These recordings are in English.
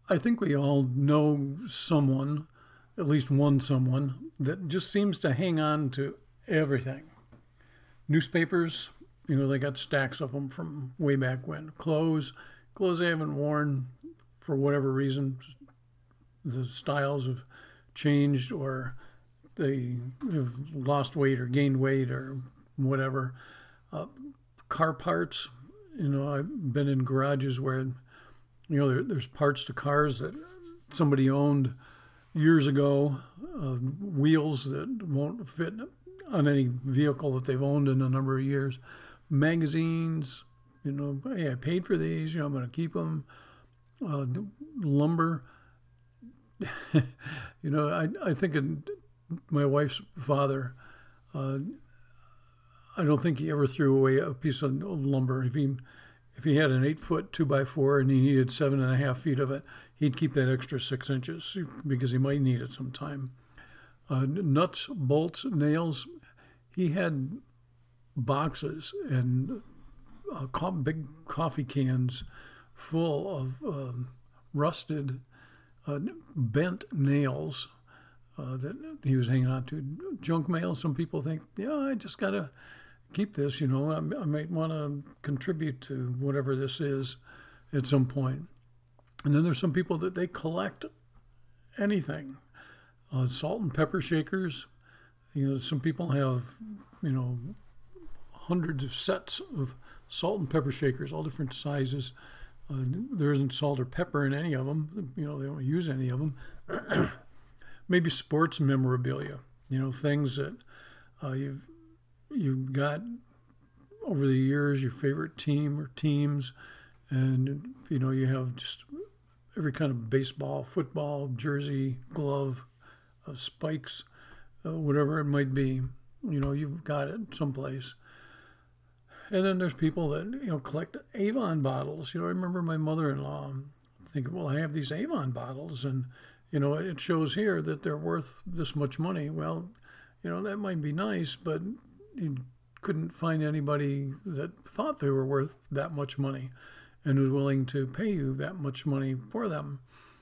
I think we all know someone, at least one someone, that just seems to hang on to everything. Newspapers, they got stacks of them from way back when. Clothes they haven't worn for whatever reason. The styles have changed, or they have lost weight or gained weight or whatever. Car parts, I've been in garages where, there's parts to cars that somebody owned years ago, wheels that won't fit on any vehicle that they've owned in a number of years, magazines, hey, I paid for these, I'm going to keep them, lumber. I think my wife's father, I don't think he ever threw away a piece of lumber. If he had an 8-foot 2x4 and he needed 7.5 feet of it, he'd keep that extra 6 inches because he might need it sometime. Nuts, bolts, nails. He had boxes and big coffee cans full of rusted, bent nails that he was hanging on to. Junk mail. Some people think, I just got to keep this. I might want to contribute to whatever this is at some point. And then there's some people that they collect anything. Salt and pepper shakers. Some people have, hundreds of sets of salt and pepper shakers, all different sizes. There isn't salt or pepper in any of them. They don't use any of them. Maybe sports memorabilia. Things that you've got over the years, your favorite team or teams, and you have just every kind of baseball, football, jersey, glove, spikes, whatever it might be. You've got it someplace. And then there's people that collect Avon bottles. I remember my mother-in-law thinking, well, I have these Avon bottles, and it shows here that they're worth this much money. Well, that might be nice, but you couldn't find anybody that thought they were worth that much money and was willing to pay you that much money for them.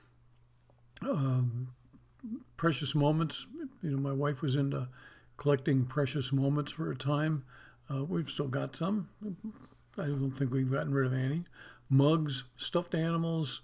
Precious moments. My wife was into collecting precious moments for a time. We've still got some. I don't think we've gotten rid of any. Mugs, stuffed animals.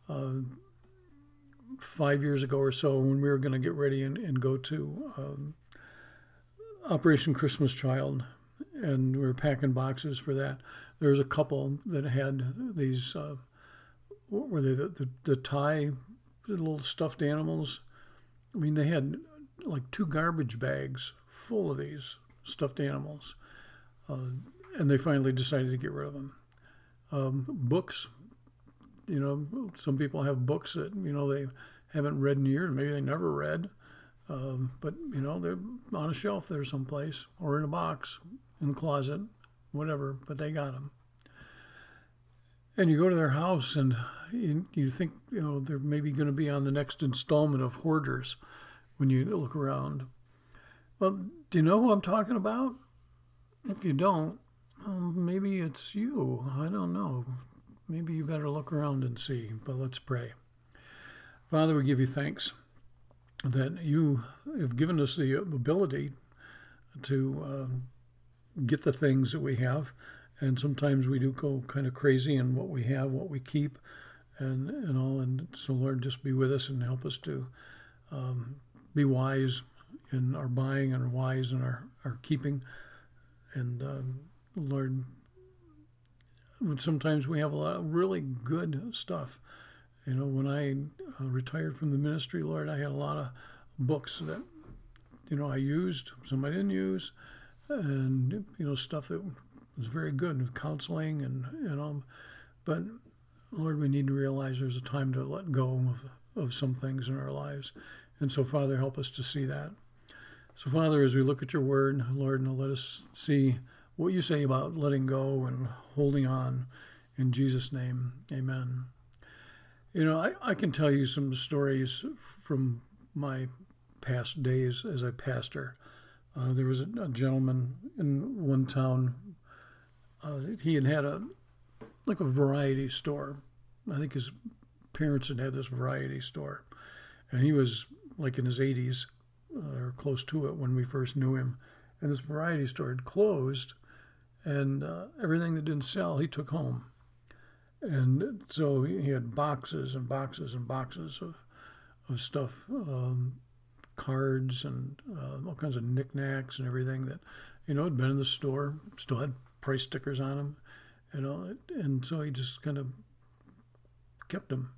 5 years ago or so, when we were going to get ready and go to Operation Christmas Child, and we were packing boxes for that, there was a couple that had these, what were they, the Thai little stuffed animals. I mean, they had like 2 garbage bags full of these stuffed animals. And they finally decided to get rid of them. Books, some people have books that, they haven't read in years. Maybe they never read. But, they're on a shelf there someplace, or in a box, in the closet, whatever, but they got them. And you go to their house and you think, they're maybe going to be on the next installment of Hoarders when you look around. Well, do you know who I'm talking about? If you don't, maybe it's you. I don't know. Maybe you better look around and see. But let's pray. Father, we give you thanks that you have given us the ability to get the things that we have. And sometimes we do go kind of crazy in what we have, what we keep, and all. And so, Lord, just be with us and help us to be wise in our buying and wise in our keeping. And Lord, sometimes we have a lot of really good stuff. When I retired from the ministry, Lord, I had a lot of books that, I used, some I didn't use, and, stuff that was very good with counseling and but Lord, we need to realize there's a time to let go of some things in our lives. And so, Father, help us to see that. So, Father, as we look at your word, Lord, now let us see what you say about letting go and holding on. In Jesus' name, amen. I can tell you some stories from my past days as a pastor. There was a gentleman in one town. He had a variety store. I think his parents had this variety store, and he was like in his 80s or close to it when we first knew him. And this variety store had closed, and everything that didn't sell, he took home. And so he had boxes and boxes and boxes of stuff, cards and all kinds of knickknacks and everything that, had been in the store, still had price stickers on them, and so he just kind of kept them.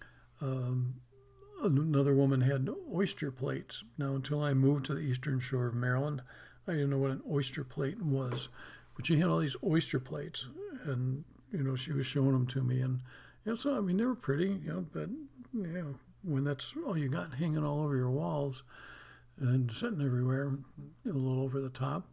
Another woman had oyster plates. Now, until I moved to the eastern shore of Maryland, I didn't know what an oyster plate was, but she had all these oyster plates, and she was showing them to me, and so they were pretty, but when that's all you got hanging all over your walls and sitting everywhere, a little over the top.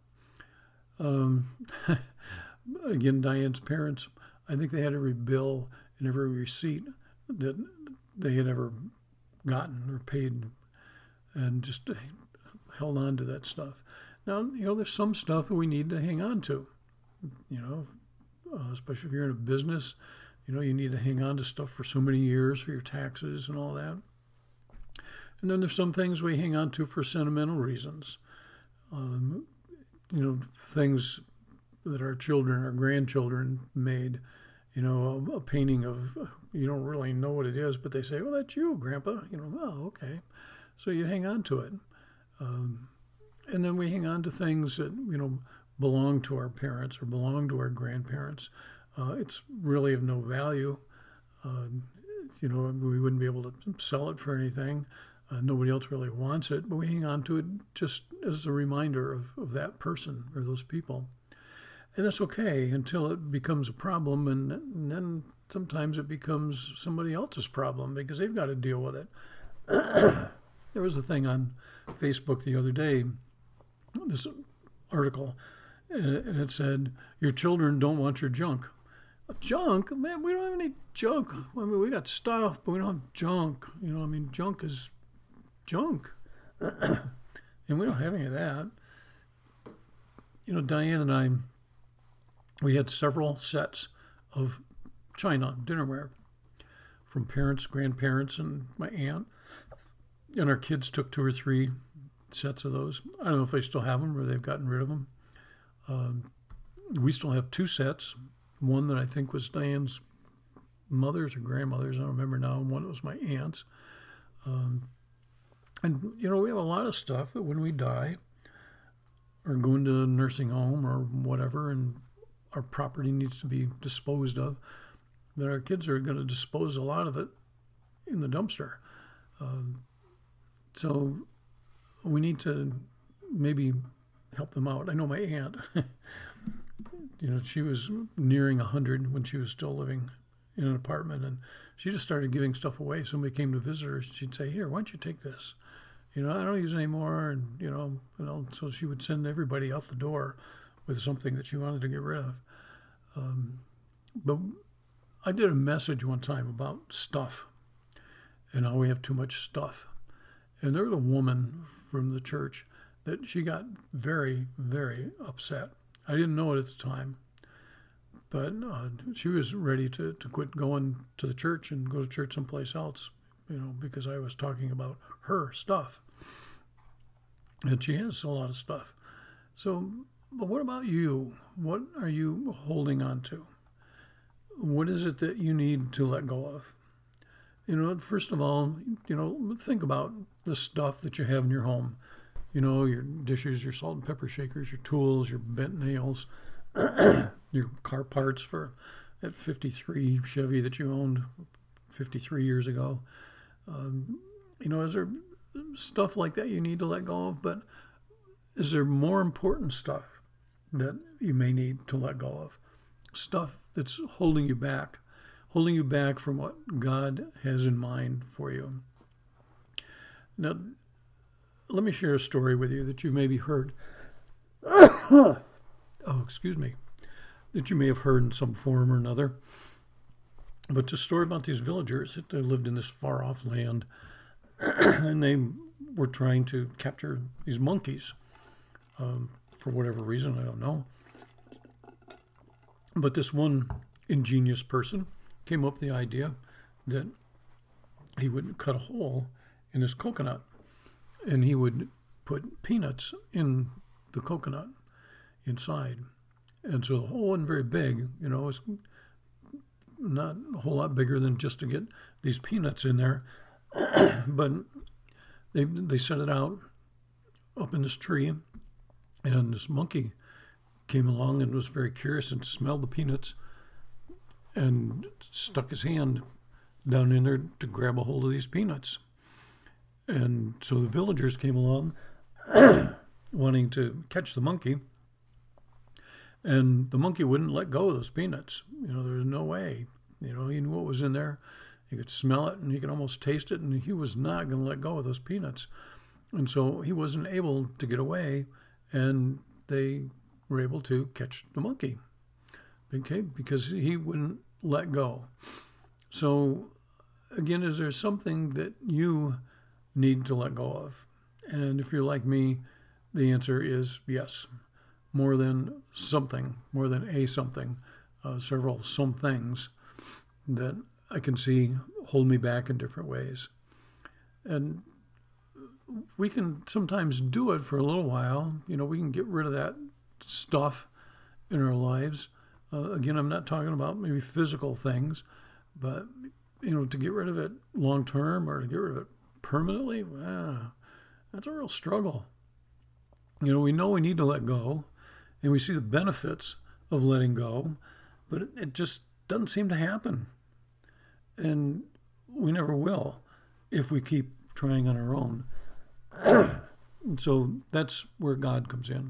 Again, Diane's parents, I think they had every bill and every receipt that they had ever gotten or paid, and just held on to that stuff. Now, there's some stuff that we need to hang on to, especially if you're in a business, you need to hang on to stuff for so many years for your taxes and all that. And then there's some things we hang on to for sentimental reasons. Things that our children or grandchildren made, a painting of, you don't really know what it is, but they say, well, that's you, Grandpa. Oh, okay. So you hang on to it. And then we hang on to things that, belong to our parents or belong to our grandparents. It's really of no value. We wouldn't be able to sell it for anything. Nobody else really wants it, but we hang on to it just as a reminder of that person or those people. And that's okay until it becomes a problem, and then sometimes it becomes somebody else's problem because they've got to deal with it. There was a thing on Facebook the other day, this article, and it said, your children don't want your junk. Junk? Man, we don't have any junk. We got stuff, but we don't have junk. Junk is junk. And we don't have any of that. Diane and I, we had several sets of china dinnerware from parents, grandparents, and my aunt. And our kids took 2 or 3 sets of those. I don't know if they still have them or they've gotten rid of them. We still have 2 sets. One that I think was Diane's mother's or grandmother's, I don't remember now, and one that was my aunt's. And, we have a lot of stuff that when we die or go into a nursing home or whatever and our property needs to be disposed of, that our kids are going to dispose a lot of it in the dumpster. So we need to maybe help them out. I know my aunt, she was nearing 100 when she was still living in an apartment, and she just started giving stuff away. Somebody came to visit her, she'd say, here, why don't you take this? I don't use it anymore, and, so she would send everybody out the door with something that she wanted to get rid of. But I did a message one time about stuff and how we have too much stuff. And there was a woman from the church that she got very, very upset. I didn't know it at the time, but she was ready to quit going to the church and go to church someplace else, because I was talking about her stuff. And she has a lot of stuff. So, but what about you? What are you holding on to? What is it that you need to let go of? First of all, think about the stuff that you have in your home. Your dishes, your salt and pepper shakers, your tools, your bent nails, your car parts for that 53 Chevy that you owned 53 years ago. Is there stuff like that you need to let go of? But is there more important stuff that you may need to let go of? Stuff that's holding you back from what God has in mind for you. Now, let me share a story with you that you maybe heard. That you may have heard in some form or another. But it's a story about these villagers that they lived in this far-off land, and they were trying to capture these monkeys for whatever reason, I don't know. But this one ingenious person came up with the idea that he would cut a hole in his coconut, and he would put peanuts in the coconut inside. And so the hole wasn't very big, you know, it's not a whole lot bigger than just to get these peanuts in there. But they set it out up in this tree, and this monkey came along and was very curious and smelled the peanuts and stuck his hand down in there to grab a hold of these peanuts. And so the villagers came along wanting to catch the monkey, and the monkey wouldn't let go of those peanuts. You know, there was no way. You know, he knew what was in there. He could smell it and he could almost taste it, and he was not going to let go of those peanuts. And so he wasn't able to get away, and they were able to catch the monkey, okay, because he wouldn't let go. So again, is there something that you need to let go of? And if you're like me, the answer is yes. More than something, more than a something, several some things that I can see hold me back in different ways. And we can sometimes do it for a little while. You know, we can get rid of that stuff in our lives. Again, I'm not talking about maybe physical things, but, you know, to get rid of it long term or to get rid of it permanently, that's a real struggle. You know we need to let go, and we see the benefits of letting go, but it just doesn't seem to happen. And we never will if we keep trying on our own. And so that's where God comes in.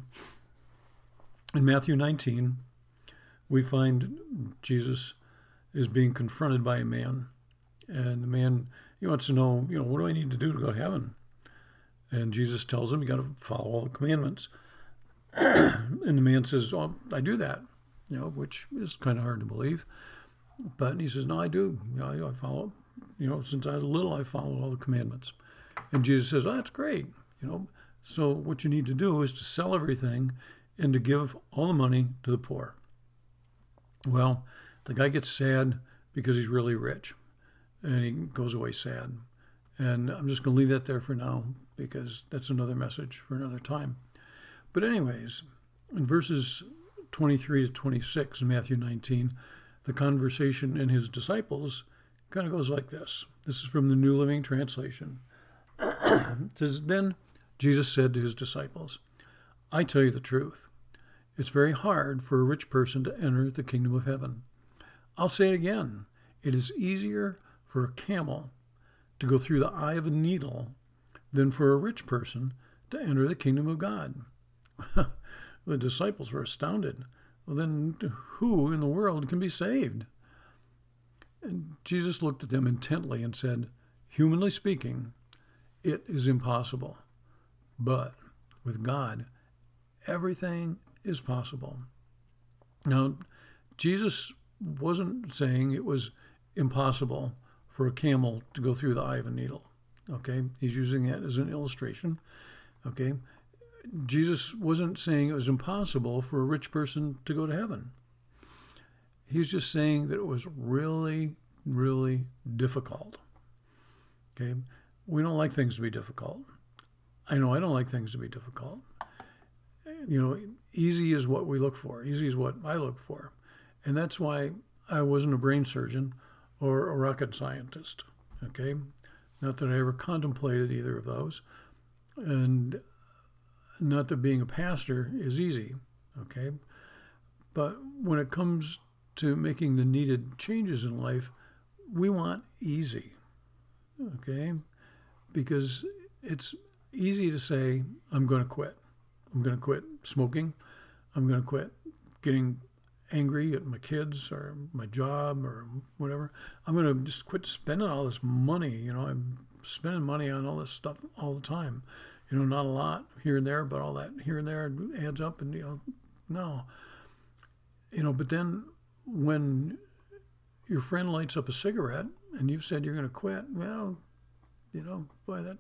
In Matthew 19, we find Jesus is being confronted by a man. And the man, he wants to know, you know, what do I need to do to go to heaven? And Jesus tells him, you got to follow all the commandments. And the man says, oh, I do that, you know, which is kind of hard to believe. But he says, no, I do. You know, I follow, you know, since I was little, I followed all the commandments. And Jesus says, oh, that's great. You know, so what you need to do is to sell everything and to give all the money to the poor. Well, the guy gets sad because he's really rich, and he goes away sad. And I'm just going to leave that there for now, because that's another message for another time. But anyways, in verses 23 to 26 in Matthew 19, the conversation in his disciples kind of goes like this. This is from the New Living Translation. It says, then Jesus said to his disciples, I tell you the truth. It's very hard for a rich person to enter the kingdom of heaven. I'll say it again. It is easier for a camel to go through the eye of a needle than for a rich person to enter the kingdom of God. The disciples were astounded. Well, then who in the world can be saved? And Jesus looked at them intently and said, humanly speaking, it is impossible. But with God, everything is possible. Now, Jesus wasn't saying it was impossible for a camel to go through the eye of a needle. Okay? He's using that as an illustration. Okay? Jesus wasn't saying it was impossible for a rich person to go to heaven. He's just saying that it was really, really difficult. Okay? We don't like things to be difficult. I know I don't like things to be difficult. You know, easy is what we look for. Easy is what I look for. And that's why I wasn't a brain surgeon or a rocket scientist. Okay? Not that I ever contemplated either of those. And not that being a pastor is easy. Okay? But when it comes to making the needed changes in life, we want easy. Okay? Because it's easy to say, I'm going to quit. I'm going to quit smoking. I'm going to quit getting angry at my kids or my job or whatever. I'm going to just quit spending all this money. You know, I'm spending money on all this stuff all the time. You know, not a lot here and there, but all that here and there adds up, and, you know, no. You know, but then when your friend lights up a cigarette and you've said you're going to quit, well, you know, boy, that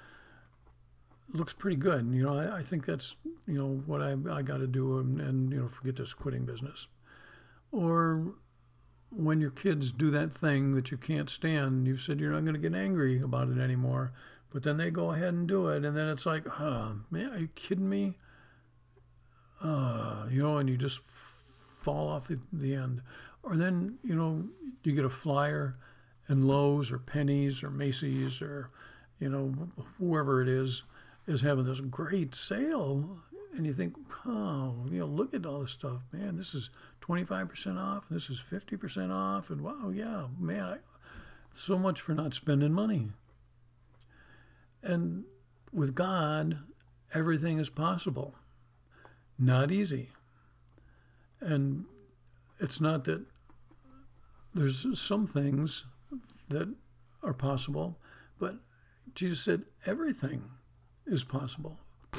looks pretty good. You know, I think that's, you know, what I got to do and, you know, forget this quitting business. Or when your kids do that thing that you can't stand, you've said you're not going to get angry about it anymore, but then they go ahead and do it, and then it's like, oh, man, are you kidding me? And you just fall off at the end. Or then, you get a flyer and Lowe's or Penny's or Macy's or, whoever it is having this great sale. And you think, look at all this stuff. Man, this is 25% off. This is 50% off. And wow, yeah, man, so much for not spending money. And with God, everything is possible. Not easy. And it's not that there's some things that are possible, but Jesus said everything is possible.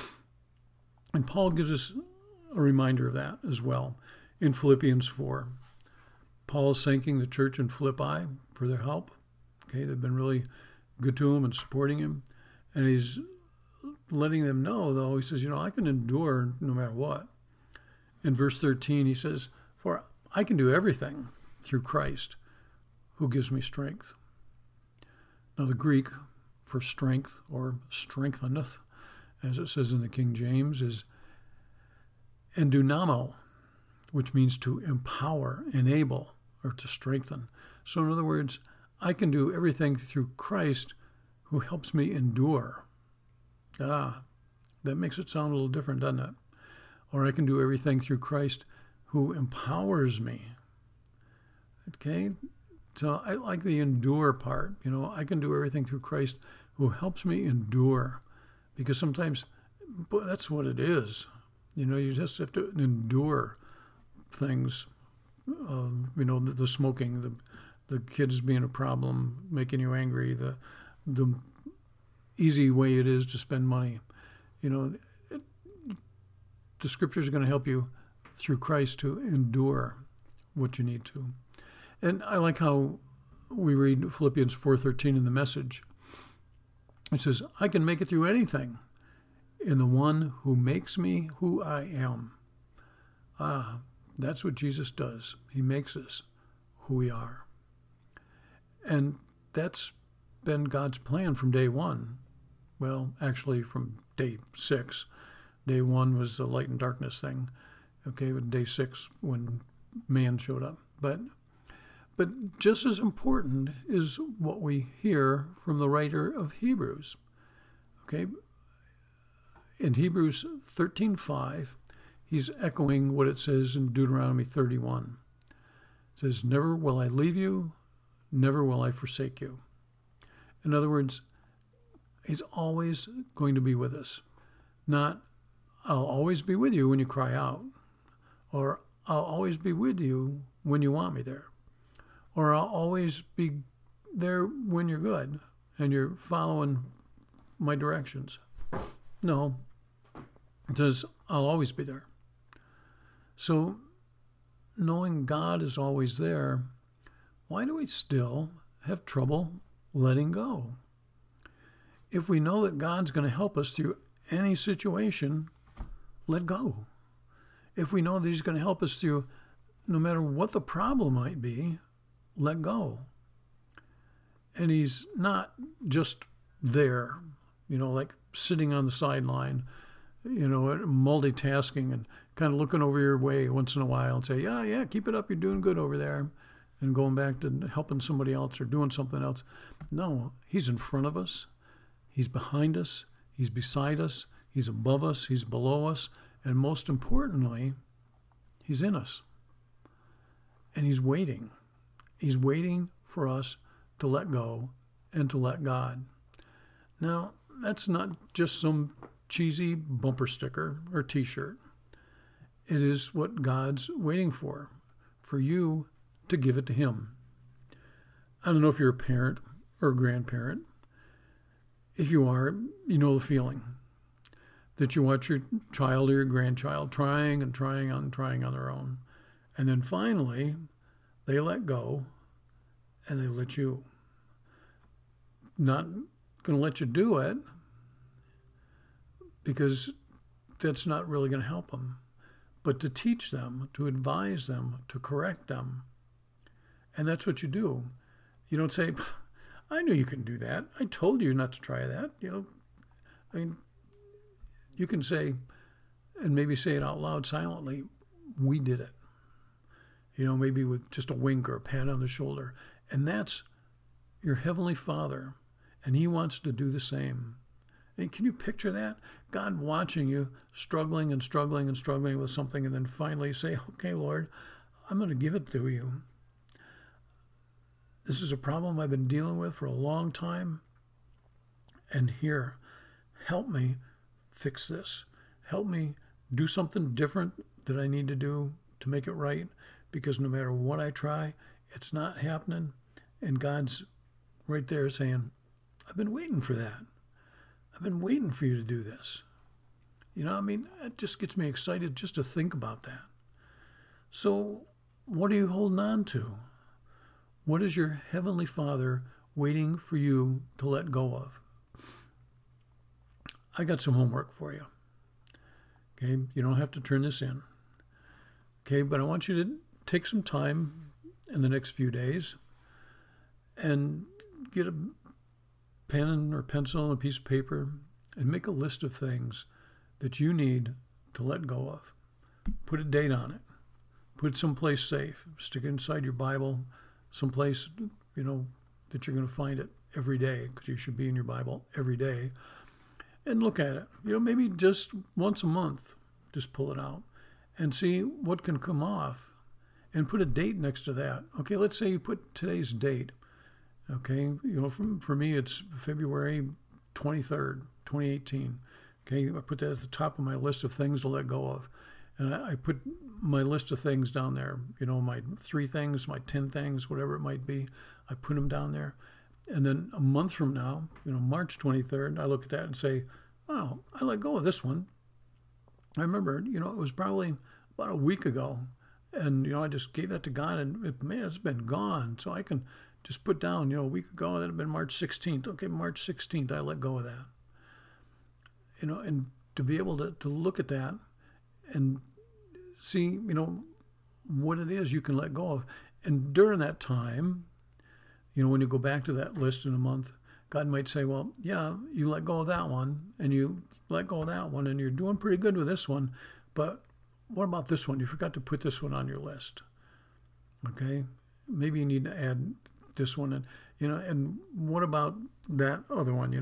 And Paul gives us a reminder of that as well in Philippians 4. Paul is thanking the church in Philippi for their help. Okay, they've been really good to him and supporting him. And he's letting them know, though, he says, I can endure no matter what. In verse 13, he says, for I can do everything through Christ who gives me strength. Now, the Greek for strength or strengtheneth, as it says in the King James, is endunamo, which means to empower, enable, or to strengthen. So in other words, I can do everything through Christ who helps me endure. That makes it sound a little different, doesn't it? Or I can do everything through Christ who empowers me. Okay? So I like the endure part. I can do everything through Christ who helps me endure. Because sometimes, that's what it is. You just have to endure things. The smoking, the kids being a problem, making you angry, the easy way it is to spend money. The scriptures are going to help you through Christ to endure what you need to. And I like how we read Philippians 4:13 in the Message. It says, I can make it through anything in the one who makes me who I am. That's what Jesus does. He makes us who we are. And that's been God's plan from day one. Well, actually from day 6. Day 1 was the light and darkness thing. Okay, with day 6 when man showed up. But just as important is what we hear from the writer of Hebrews. Okay, in Hebrews 13:5, he's echoing what it says in Deuteronomy 31. It says, never will I leave you, never will I forsake you. In other words, he's always going to be with us. Not, I'll always be with you when you cry out. Or I'll always be with you when you want me there. Or I'll always be there when you're good and you're following my directions. No, it says I'll always be there. So knowing God is always there, why do we still have trouble letting go? If we know that God's going to help us through any situation, let go. If we know that he's going to help us through no matter what the problem might be, let go. And he's not just there, like sitting on the sideline, multitasking and kind of looking over your way once in a while and say, yeah, keep it up, you're doing good over there, and going back to helping somebody else or doing something else. No, he's in front of us, he's behind us, he's beside us, he's above us, he's below us, and most importantly, he's in us. And he's waiting. He's waiting for us to let go and to let God. Now, that's not just some cheesy bumper sticker or t-shirt. It is what God's waiting for you to give it to him. I don't know if you're a parent or a grandparent. If you are, you know the feeling that you watch your child or your grandchild trying on their own. And then finally, they let go and they let you. Not going to let you do it because that's not really going to help them. But to teach them, to advise them, to correct them. And that's what you do. You don't say, I knew you couldn't do that. I told you not to try that. I mean, you can say, and maybe say it out loud silently, we did it. Maybe with just a wink or a pat on the shoulder. And that's your Heavenly Father. And He wants to do the same. And can you picture that? God watching you struggling and struggling and struggling with something, and then finally say, okay, Lord, I'm going to give it to you. This is a problem I've been dealing with for a long time. And here, help me fix this. Help me do something different that I need to do to make it right. Because no matter what I try, it's not happening. And God's right there saying, I've been waiting for that. I've been waiting for you to do this. It just gets me excited just to think about that. So what are you holding on to? What is your Heavenly Father waiting for you to let go of? I got some homework for you. Okay, you don't have to turn this in. Okay, but I want you to take some time in the next few days and get a pen or pencil and a piece of paper and make a list of things that you need to let go of. Put a date on it. Put it someplace safe. Stick it inside your Bible, someplace, that you're going to find it every day, because you should be in your Bible every day. And look at it. Maybe just once a month, just pull it out and see what can come off and put a date next to that. Okay, let's say you put today's date. Okay, for me, it's February 23rd, 2018. Okay, I put that at the top of my list of things to let go of. And I put my list of things down there, my 3 things, my 10 things, whatever it might be. I put them down there. And then a month from now, March 23rd, I look at that and say, wow, I let go of this one. I remember, it was probably about a week ago. And, I just gave that to God, and it's been gone. So I can just put down, a week ago, that had been March 16th. Okay, March 16th, I let go of that. And to be able to look at that and see, what it is you can let go of. And during that time, when you go back to that list in a month, God might say, well, yeah, you let go of that one, and you let go of that one, and you're doing pretty good with this one, but what about this one? You forgot to put this one on your list. Okay? Maybe you need to add this one in, and what about that other one?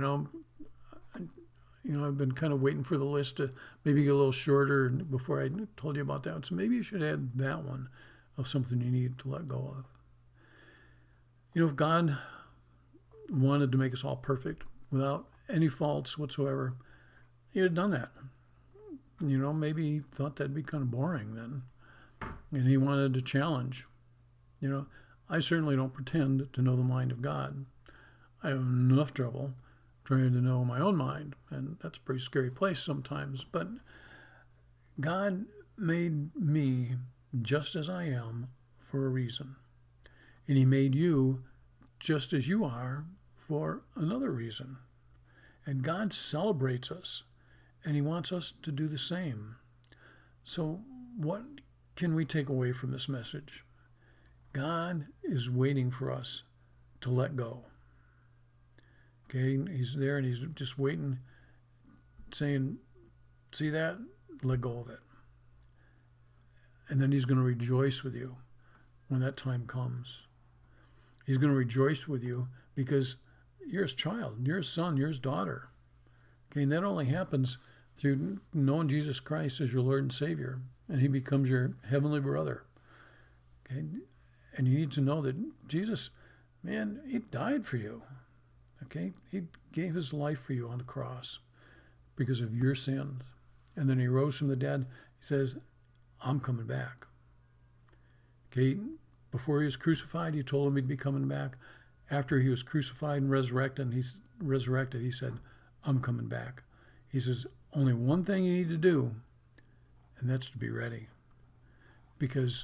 I've been kind of waiting for the list to maybe get a little shorter before I told you about that. So maybe you should add that one of something you need to let go of. If God wanted to make us all perfect without any faults whatsoever, He'd have done that. Maybe He thought that'd be kind of boring then. And He wanted to challenge. I certainly don't pretend to know the mind of God. I have enough trouble trying to know my own mind, and that's a pretty scary place sometimes. But God made me just as I am for a reason. And He made you just as you are for another reason. And God celebrates us, and He wants us to do the same. So what can we take away from this message? God is waiting for us to let go. Okay, He's there and He's just waiting, saying, see that? Let go of it. And then He's going to rejoice with you when that time comes. He's going to rejoice with you because you're His child, you're His son, you're His daughter. Okay, and that only happens through knowing Jesus Christ as your Lord and Savior, and He becomes your heavenly brother. Okay, and you need to know that Jesus, man, He died for you. Okay, He gave His life for you on the cross because of your sins. And then He rose from the dead. He says, I'm coming back. Okay, before He was crucified, He told him He'd be coming back. After He was crucified and resurrected, He said, I'm coming back. He says, only one thing you need to do, and that's to be ready. Because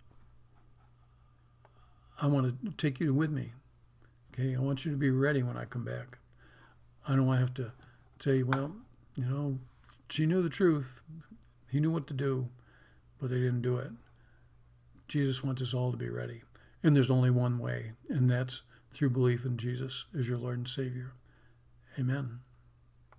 I want to take you with me. Okay, I want you to be ready when I come back. I don't want to have to say, well, she knew the truth. He knew what to do, but they didn't do it. Jesus wants us all to be ready. And there's only one way, and that's through belief in Jesus as your Lord and Savior. Amen.